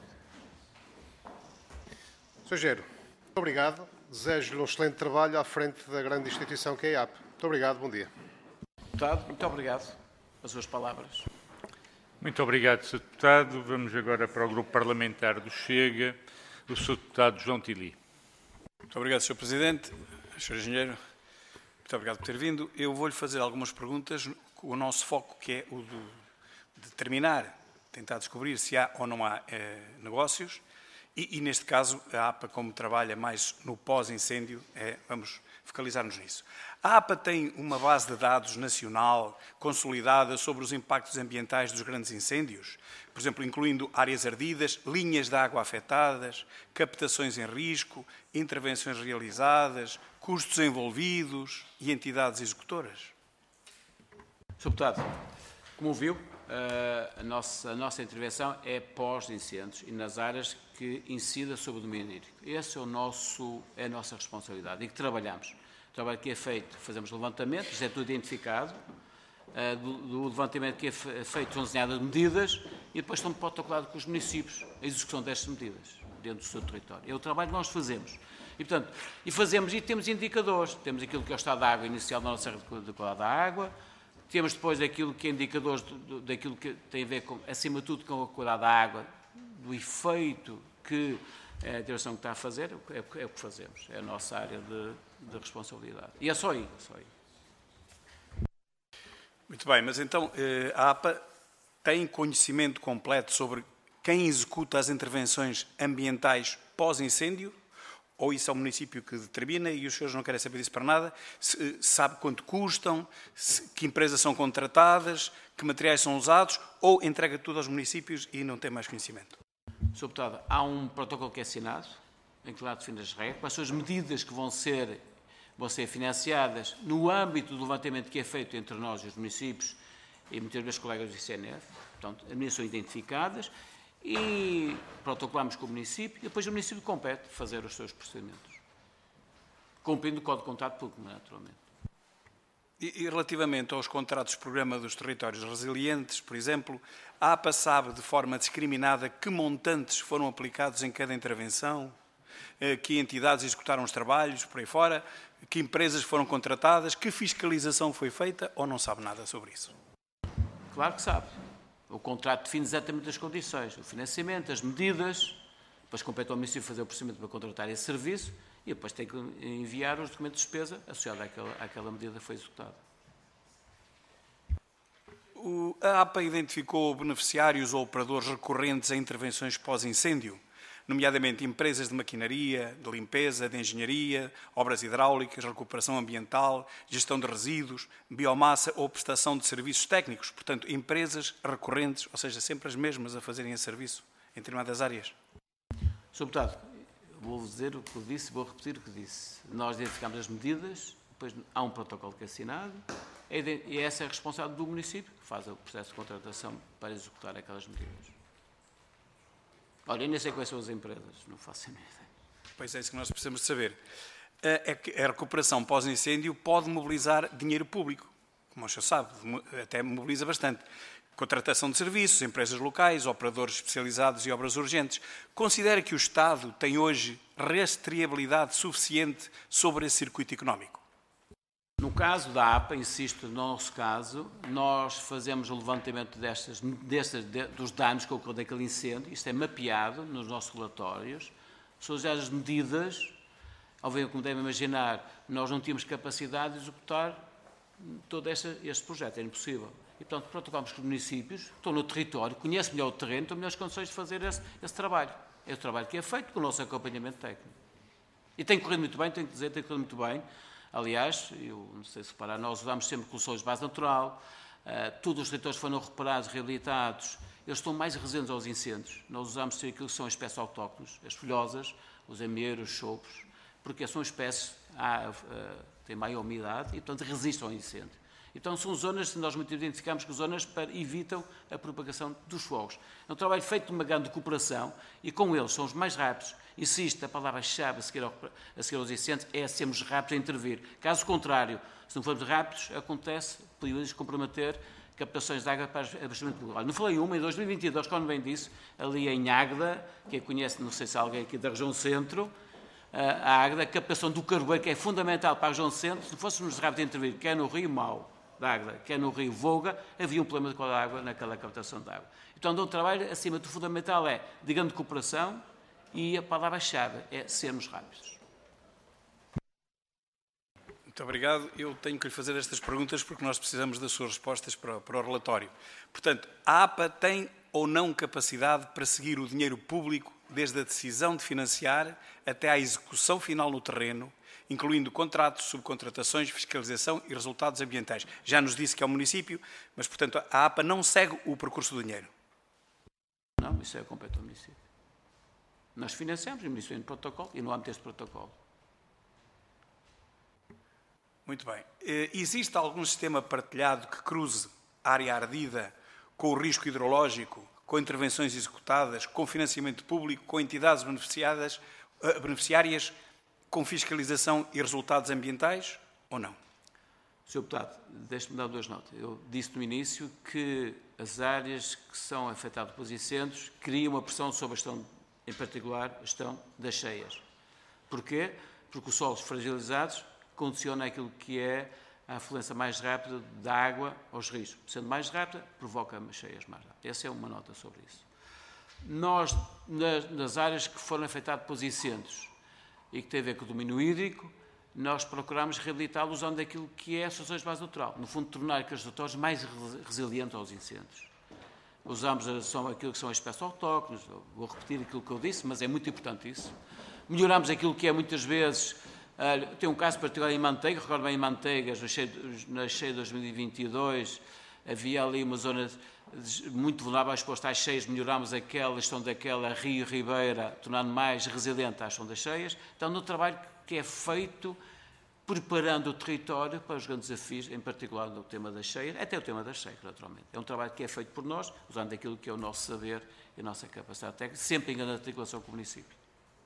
Sr. Engenheiro, muito obrigado. Desejo-lhe um excelente trabalho à frente da grande instituição que é a APA. Muito obrigado, bom dia. Deputado, muito obrigado. As suas palavras. Muito obrigado, Sr. Deputado. Vamos agora para o Grupo Parlamentar do Chega, o Sr. Deputado João Tili. Muito obrigado, Sr. Presidente. Sr. Engenheiro, muito obrigado por ter vindo. Eu vou-lhe fazer algumas perguntas. O nosso foco, que é o de determinar, tentar descobrir se há ou não há negócios. E, neste caso, a APA, como trabalha mais no pós-incêndio, vamos focalizar-nos nisso. A APA tem uma base de dados nacional consolidada sobre os impactos ambientais dos grandes incêndios, por exemplo, incluindo áreas ardidas, linhas de água afetadas, captações em risco, intervenções realizadas, custos envolvidos e entidades executoras. Sr. Deputado, como viu, a nossa intervenção é pós-incêndios e nas áreas que incida sobre o domínio hídrico. Essa é a nossa responsabilidade e que trabalhamos. O trabalho que é feito, fazemos levantamento, isto é tudo identificado, do levantamento que é feito são desenhadas medidas e depois estão protocoladas com os municípios a execução destas medidas dentro do seu território. É o trabalho que nós fazemos. E, portanto, temos indicadores. Temos aquilo que é o estado da água inicial da nossa rede de qualidade da água, temos depois aquilo que é indicadores daquilo que tem a ver, acima de tudo, com a qualidade da água, do efeito que a direção que está a fazer, é o que fazemos. É a nossa área de responsabilidade. E é só aí. Muito bem, mas então a APA tem conhecimento completo sobre quem executa as intervenções ambientais pós-incêndio? Ou isso é o município que determina e os senhores não querem saber disso para nada? Sabe quanto custam? Que empresas são contratadas? Que materiais são usados? Ou entrega tudo aos municípios e não tem mais conhecimento? Sr. Deputado, há um protocolo que é assinado, em que lá define as regras, quais são as medidas que vão ser financiadas no âmbito do levantamento que é feito entre nós e os municípios e muitas vezes colegas do ICNF. Portanto, as medidas são identificadas e protocolamos com o município e depois o município compete fazer os seus procedimentos, cumprindo o Código de Contrato Público, naturalmente. E relativamente aos contratos de programa dos territórios resilientes, por exemplo, a APA sabe de forma discriminada que montantes foram aplicados em cada intervenção, que entidades executaram os trabalhos, por aí fora, que empresas foram contratadas, que fiscalização foi feita ou não sabe nada sobre isso? Claro que sabe. O contrato define exatamente as condições, o financiamento, as medidas, depois compete ao município fazer o procedimento para contratar esse serviço e depois tem que enviar os documentos de despesa associados àquela medida que foi executada. A APA identificou beneficiários ou operadores recorrentes a intervenções pós-incêndio, nomeadamente empresas de maquinaria, de limpeza, de engenharia, obras hidráulicas, recuperação ambiental, gestão de resíduos, biomassa ou prestação de serviços técnicos. Portanto, empresas recorrentes, ou seja, sempre as mesmas a fazerem esse serviço em determinadas áreas. Sr. Deputado, vou dizer o que eu disse, vou repetir o que disse. Nós identificamos as medidas, depois há um protocolo que é assinado, e essa é a responsabilidade do município, que faz o processo de contratação para executar aquelas medidas. Olha, eu nem sei quais são as empresas, não faço a minha ideia. Pois é isso que nós precisamos de saber. É que a recuperação pós-incêndio pode mobilizar dinheiro público, como o senhor sabe, até mobiliza bastante. Contratação de serviços, empresas locais, operadores especializados e obras urgentes. Considera que o Estado tem hoje rastreabilidade suficiente sobre esse circuito económico? No caso da APA, insisto, no nosso caso, nós fazemos o levantamento dos danos que ocorreram daquele incêndio, isto é mapeado nos nossos relatórios, são as medidas, obviamente, como devem imaginar, nós não tínhamos capacidade de executar todo este projeto, é impossível. E, portanto, protocolamos com os municípios, que estão no território, conhecem melhor o terreno, têm melhores condições de fazer esse trabalho. É o trabalho que é feito com o nosso acompanhamento técnico. E tem corrido muito bem, tenho que dizer, tem corrido muito bem. Aliás, eu não sei se reparar, nós usamos sempre soluções de base natural, todos os territórios foram recuperados, reabilitados, eles estão mais resistentes aos incêndios. Nós usamos aquilo que são as espécies autóctones, as folhosas, os ameiros, os choupos, porque são espécies que têm maior umidade e, portanto, resistem ao incêndio. Então, são zonas que nós muito identificamos que zonas evitam a propagação dos fogos. É um trabalho feito de uma grande cooperação e com eles somos mais rápidos. Insiste, a palavra-chave a seguir aos incêndios é sermos rápidos a intervir. Caso contrário, se não formos rápidos, acontece, podemos comprometer captações de água para abastecimento público. Não falei uma, em 2022, quando bem disse, ali em Águeda, quem conhece, não sei se há alguém aqui da região centro, a Águeda, a captação do carbono, que é fundamental para a região centro, se fôssemos rápidos a intervir, quer no Rio Mau, da Águeda, quer no Rio Voga, havia um problema de qualidade de água naquela captação de água. Então, o trabalho, acima do fundamental, é de grande cooperação e a palavra-chave é sermos rápidos. Muito obrigado. Eu tenho que lhe fazer estas perguntas porque nós precisamos das suas respostas para o relatório. Portanto, a APA tem ou não capacidade para seguir o dinheiro público desde a decisão de financiar até à execução final no terreno, incluindo contratos, subcontratações, fiscalização e resultados ambientais. Já nos disse que é o município, mas, portanto, a APA não segue o percurso do dinheiro. Não, isso é completo ao município. Nós financiamos o município no protocolo e no âmbito deste protocolo. Muito bem. Existe algum sistema partilhado que cruze a área ardida com o risco hidrológico, com intervenções executadas, com financiamento público, com entidades beneficiárias, com fiscalização e resultados ambientais, ou não? Sr. Deputado, deixe-me dar duas notas. Eu disse no início que as áreas que são afetadas pelos incêndios criam uma pressão sobre a gestão, em particular, a gestão das cheias. Porquê? Porque os solos fragilizados condicionam aquilo que é a afluência mais rápida da água aos rios. Sendo mais rápida, provoca cheias mais rápidas. Essa é uma nota sobre isso. Nós, nas áreas que foram afetadas pelos incêndios e que têm a ver com o domínio hídrico, nós procuramos reabilitá-los usando aquilo que é as soluções de base natural. No fundo, tornar aqueles setores mais resilientes aos incêndios. Usamos aquilo que são as espécies autóctones, vou repetir aquilo que eu disse, mas é muito importante isso. Melhoramos aquilo que é muitas vezes. Tem um caso particular em Manteiga, recordo bem em Manteigas, na cheia de 2022, havia ali uma zona muito vulnerável exposta às cheias, melhorámos aquela gestão daquela Rio Ribeira, tornando mais resiliente à gestão das cheias. Então, no trabalho que é feito, preparando o território para os grandes desafios, em particular no tema das cheias, até o tema das cheias, naturalmente. É um trabalho que é feito por nós, usando aquilo que é o nosso saber e a nossa capacidade técnica, sempre em grande articulação com o município.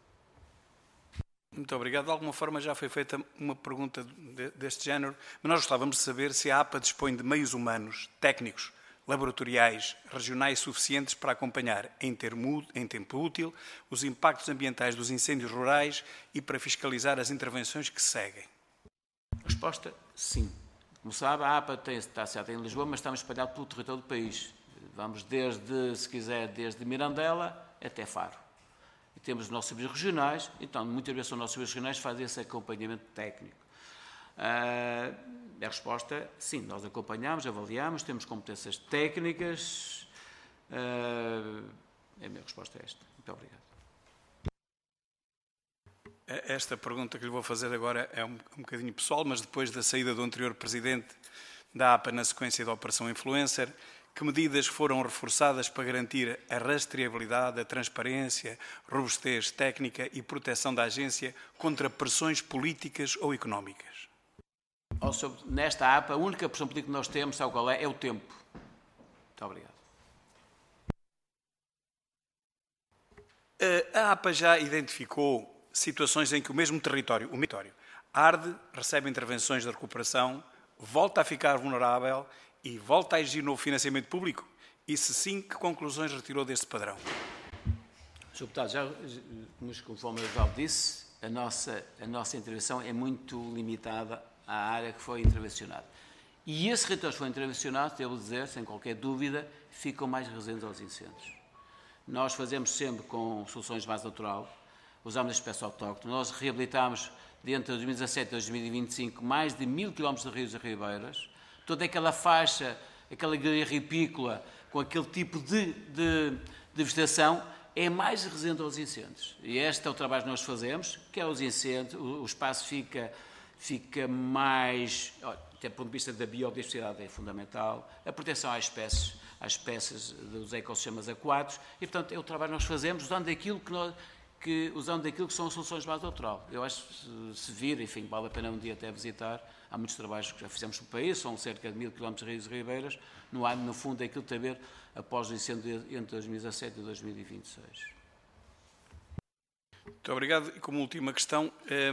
Muito obrigado. De alguma forma já foi feita uma pergunta deste género, mas nós gostávamos de saber se a APA dispõe de meios humanos, técnicos, laboratoriais, regionais suficientes para acompanhar em tempo útil os impactos ambientais dos incêndios rurais e para fiscalizar as intervenções que seguem. Resposta, sim. Como sabe, a APA está certa em Lisboa, mas estamos espalhados pelo território do país. Vamos desde Mirandela até Faro. Temos os nossos serviços regionais, então muitas vezes são os nossos serviços regionais que fazem esse acompanhamento técnico. A resposta, sim, nós acompanhamos, avaliamos, temos competências técnicas. A minha resposta é esta. Muito obrigado. Esta pergunta que lhe vou fazer agora é um bocadinho pessoal, mas depois da saída do anterior presidente da APA na sequência da Operação Influencer, que medidas foram reforçadas para garantir a rastreabilidade, a transparência, robustez técnica e proteção da agência contra pressões políticas ou económicas? Nesta APA, a única pressão política que nós temos, sabe qual é? É o tempo. Muito obrigado. A APA já identificou situações em que o mesmo território arde, recebe intervenções de recuperação, volta a ficar vulnerável e volta a exigir novo financiamento público? E se sim, que conclusões retirou deste padrão? Sr. Deputado, conforme eu já disse, a nossa intervenção é muito limitada à área que foi intervencionada. E esses territórios que foram intervencionados, devo dizer, sem qualquer dúvida, ficam mais resistentes aos incêndios. Nós fazemos sempre com soluções de base natural, usamos a espécie autóctone, nós reabilitámos, dentro de 2017 e 2025, mais de 1000 km de rios e ribeiras, toda aquela faixa, aquela galeria ripícola, com aquele tipo de vegetação, é mais resistente aos incêndios. E este é o trabalho que nós fazemos, que é os incêndios, o espaço fica mais, até do ponto de vista da biodiversidade é fundamental, a proteção às espécies dos ecossistemas aquáticos, e portanto é o trabalho que nós fazemos, usando aquilo que são as soluções de base natural. Eu acho que se vir, enfim, vale a pena um dia até visitar, há muitos trabalhos que já fizemos no país, são cerca de 1000 km de rios e ribeiras, no fundo é aquilo que tem a ver após o incêndio entre 2017 e 2026. Muito obrigado. E como última questão,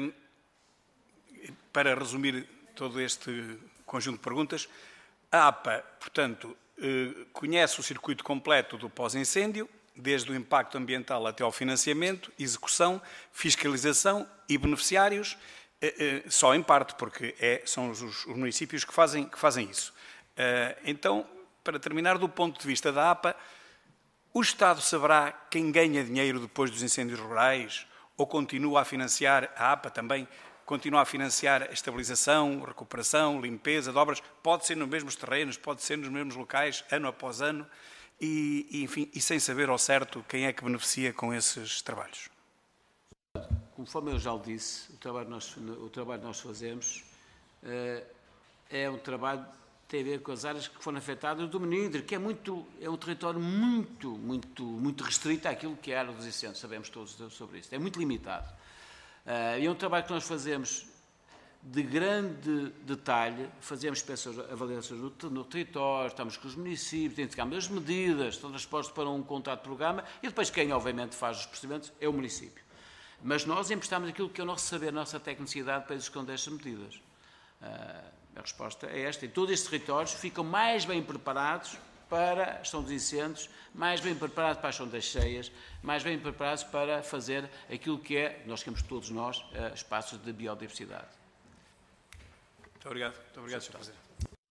para resumir todo este conjunto de perguntas, a APA, portanto, conhece o circuito completo do pós-incêndio, desde o impacto ambiental até ao financiamento, execução, fiscalização e beneficiários, só em parte, porque são os municípios que fazem isso. Então, para terminar, do ponto de vista da APA, o Estado saberá quem ganha dinheiro depois dos incêndios rurais ou continua a financiar, a APA também, continua a financiar a estabilização, recuperação, limpeza de obras, pode ser nos mesmos terrenos, pode ser nos mesmos locais, ano após ano, enfim, e sem saber ao certo quem é que beneficia com esses trabalhos. Conforme eu já o disse, o trabalho que nós fazemos é um trabalho que tem a ver com as áreas que foram afetadas do domínio hídrico, que é um território muito restrito àquilo que é a área dos incêndios, sabemos todos sobre isso, é muito limitado. E é um trabalho que nós fazemos de grande detalhe, fazemos avaliações no território, estamos com os municípios, identificamos as medidas, estão respostas para um contrato de programa e depois quem, obviamente, faz os procedimentos é o município. Mas nós emprestamos aquilo que é o nosso saber, a nossa tecnicidade para executar estas medidas. A resposta é esta. E todos estes territórios ficam mais bem preparados para a gestão dos incêndios, mais bem preparados para a gestão das cheias, mais bem preparados para fazer aquilo que nós queremos todos nós, espaços de biodiversidade. Muito obrigado. Muito obrigado, Sr. Presidente.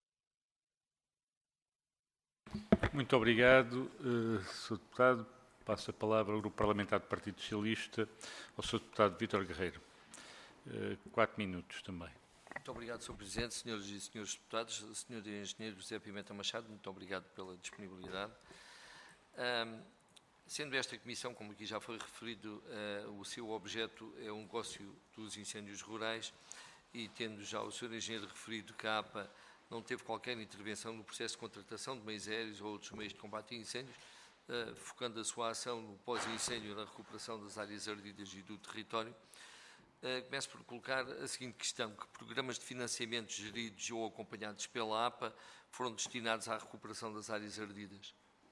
Muito obrigado, Sr. Deputado. Passo a palavra ao Grupo Parlamentar do Partido Socialista, ao Sr. Deputado Vítor Guerreiro. 4 minutos também. Muito obrigado, Sr. Presidente, senhoras e senhores deputados, Sr. Engenheiro José Pimenta Machado, muito obrigado pela disponibilidade. Sendo esta comissão, como aqui já foi referido, o seu objeto é o negócio dos incêndios rurais e tendo já o Sr. Engenheiro referido que a APA não teve qualquer intervenção no processo de contratação de meios aéreos ou outros meios de combate a incêndios, focando a sua ação no pós-incêndio na recuperação das áreas ardidas e do território, começo por colocar a seguinte questão: que programas de financiamento geridos ou acompanhados pela APA foram destinados à recuperação das áreas ardidas?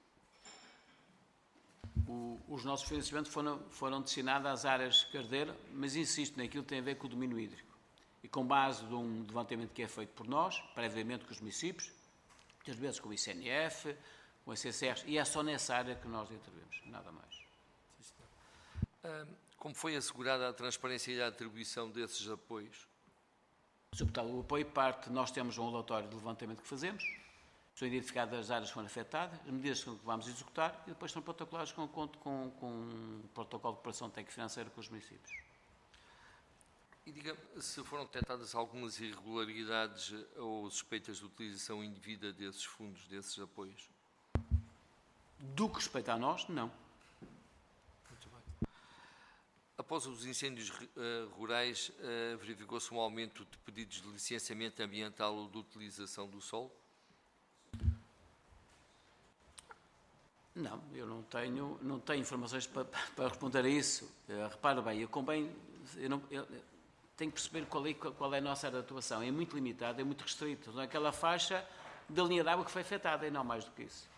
Os nossos financiamentos foram destinados às áreas que arderam, mas insisto naquilo que tem a ver com o domínio hídrico. E com base de um levantamento que é feito por nós, previamente com os municípios, muitas vezes com o ICNF, com a CCR, e é só nessa área que nós intervemos, nada mais. Como foi assegurada a transparência e a atribuição desses apoios? Sobretudo o apoio parte, nós temos um relatório de levantamento que fazemos, são identificadas as áreas que foram afetadas, as medidas que vamos executar e depois são protocoladas com um protocolo de cooperação técnico-financeira com os municípios. E diga-me se foram detectadas algumas irregularidades ou suspeitas de utilização indevida desses fundos, desses apoios? Do que respeita a nós, não. Muito bem. Após os incêndios rurais, verificou-se um aumento de pedidos de licenciamento ambiental ou de utilização do solo? Não, eu não tenho informações para responder a isso. Repara bem, eu tenho que perceber qual é a nossa área de atuação. É muito limitada, é muito restrita. Não é aquela faixa da linha de água que foi afetada, e não mais do que isso.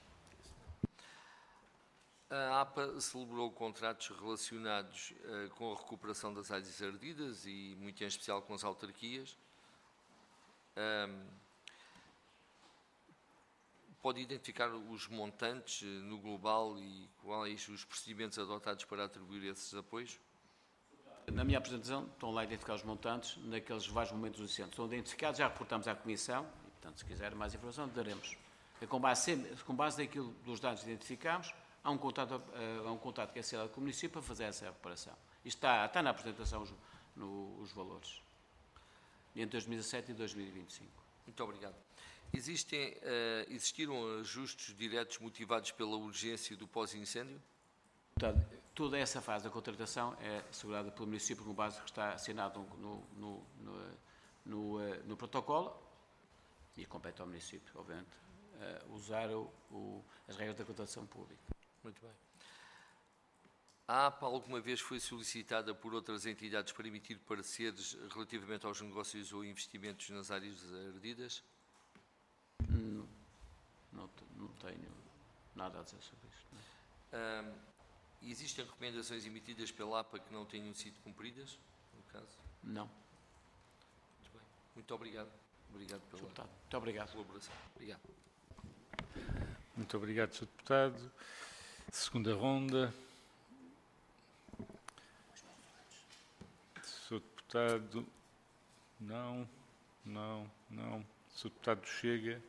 A APA celebrou contratos relacionados com a recuperação das áreas ardidas e, muito em especial, com as autarquias. Pode identificar os montantes no global e quais os procedimentos adotados para atribuir esses apoios? Na minha apresentação estão lá a identificar os montantes naqueles vários momentos do incêndio. Estão identificados, já reportamos à Comissão, e, portanto, se quiser mais informação, daremos. Com base naquilo dos dados que identificamos, há um contato que é selado com o município para fazer essa reparação. Isto está na apresentação os valores, entre 2017 e 2025. Muito obrigado. Existiram ajustes diretos motivados pela urgência do pós-incêndio? Portanto, toda essa fase da contratação é assegurada pelo município com base que está assinado no protocolo e compete ao município, obviamente, usar as regras da contratação pública. Muito bem. A APA alguma vez foi solicitada por outras entidades para emitir pareceres relativamente aos negócios ou investimentos nas áreas ardidas? Não tenho nada a dizer sobre isto. Existem recomendações emitidas pela APA que não tenham sido cumpridas, no caso? Não. Muito bem. Muito obrigado. Obrigado pela Muito obrigado. colaboração. Obrigado. Muito obrigado, Sr. Deputado. Segunda ronda. Sr. Deputado. Não. Sr. Deputado Chega.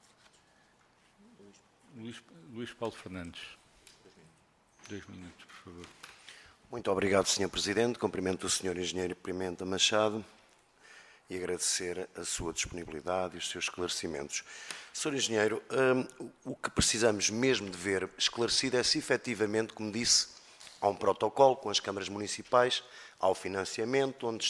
Luís Paulo Fernandes. 2 minutos, por favor. Muito obrigado, Sr. Presidente. Cumprimento o Sr. Engenheiro Pimenta Machado e agradecer a sua disponibilidade e os seus esclarecimentos. Sr. Engenheiro, o que precisamos mesmo de ver esclarecido é se efetivamente, como disse, há um protocolo com as câmaras municipais, há o financiamento, onde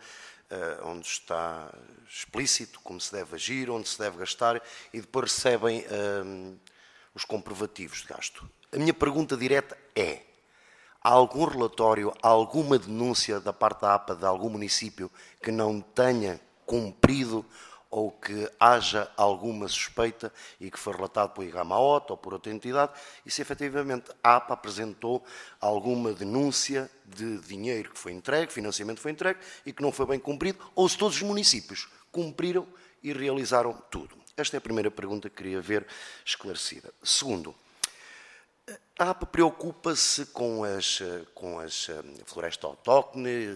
está explícito como se deve agir, onde se deve gastar e depois recebem os comprovativos de gasto. A minha pergunta direta é: há algum relatório, alguma denúncia da parte da APA de algum município que não tenha cumprido ou que haja alguma suspeita e que foi relatado por IGAMAOT ou por outra entidade, e se efetivamente a APA apresentou alguma denúncia de dinheiro que foi entregue, financiamento que foi entregue e que não foi bem cumprido, ou se todos os municípios cumpriram e realizaram tudo. Esta é a primeira pergunta que queria ver esclarecida. Segundo, a APA preocupa-se com as floresta autóctone,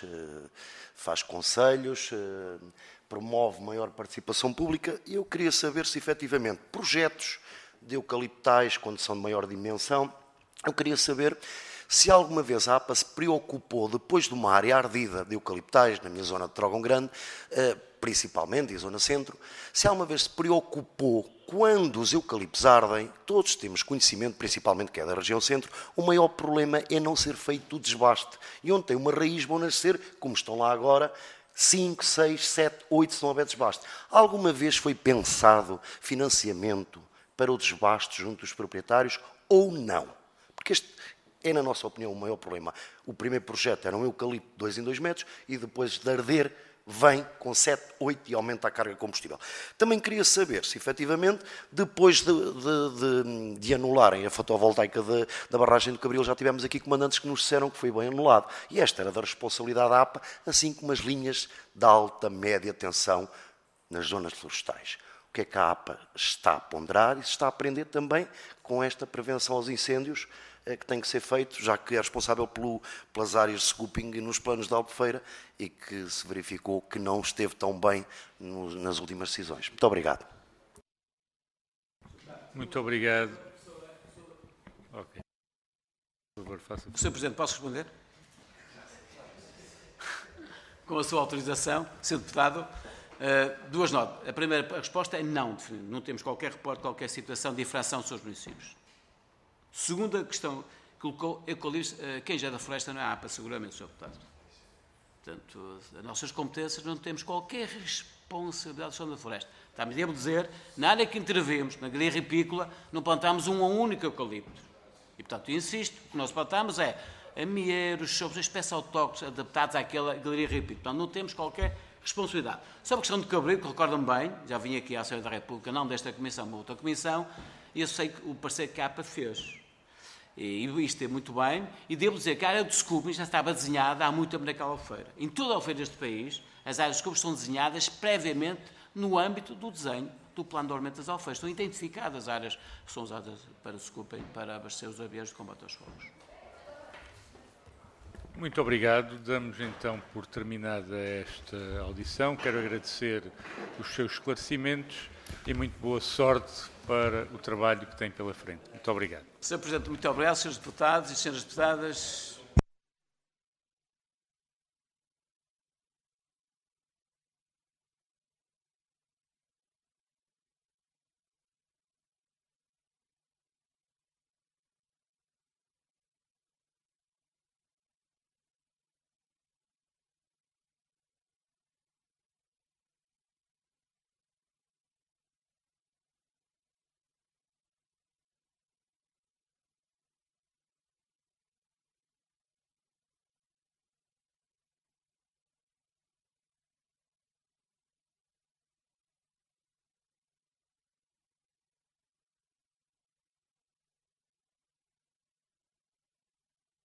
faz conselhos, promove maior participação pública, e eu queria saber se efetivamente projetos de eucaliptais, quando são de maior dimensão, eu queria saber se alguma vez a APA se preocupou, depois de uma área ardida de eucaliptais, na minha zona de Trógão Grande, principalmente, e zona centro, se alguma vez se preocupou, quando os eucaliptos ardem, todos temos conhecimento, principalmente que é da região centro, o maior problema é não ser feito o desbaste. E onde tem uma raiz vão nascer, como estão lá agora, 5, 6, 7, 8, se não houver desbaste. Alguma vez foi pensado financiamento para o desbaste junto dos proprietários ou não? Porque este é, na nossa opinião, o maior problema. O primeiro projeto era um eucalipto de 2 em 2 metros e depois de arder vem com 7, 8 e aumenta a carga de combustível. Também queria saber se, efetivamente, depois de anularem a fotovoltaica da barragem do Cabril, já tivemos aqui comandantes que nos disseram que foi bem anulado. E esta era da responsabilidade da APA, assim como as linhas de alta, média tensão nas zonas florestais. O que é que a APA está a ponderar e se está a aprender também com esta prevenção aos incêndios que tem que ser feito, já que é responsável pelas áreas de scooping nos planos da Albufeira e que se verificou que não esteve tão bem nas últimas decisões. Muito obrigado. Muito obrigado. Ok. Por favor, faça. Sr. Presidente, posso responder? com a sua autorização, Sr. Deputado, duas notas. A primeira resposta é não, não temos qualquer reporte, qualquer situação de infração dos seus municípios. Segunda questão, colocou eucalipto, quem já é da floresta não é a APA, seguramente, Sr. Deputado. Portanto, as nossas competências não temos qualquer responsabilidade de gestão da floresta. Também devo dizer, na área que intervimos, na galeria ripícola, não plantámos um único eucalipto. E, portanto, insisto, o que nós plantamos é amieiros, sobre espécies autóctones adaptados àquela galeria ripícola. Portanto, não temos qualquer responsabilidade. Sobre a questão do cabrito, que recordam bem, já vim aqui à Assembleia da República, não desta comissão, mas outra comissão, e eu sei que o parceiro que a APA fez. E isto é muito bem, e devo dizer que a área de Scooby já estava desenhada há muito tempo naquela feira. Em toda a feira deste país, as áreas de Scooby são desenhadas previamente no âmbito do desenho do plano de ordenamento das alfeiras. Estão identificadas as áreas que são usadas para Scooby, para abastecer os aviões de combate aos fogos. Muito obrigado. Damos então por terminada esta audição. Quero agradecer os seus esclarecimentos e muito boa sorte para o trabalho que tem pela frente. Muito obrigado. Sr. Presidente, muito obrigado, Srs. Deputados e Sras. Deputadas.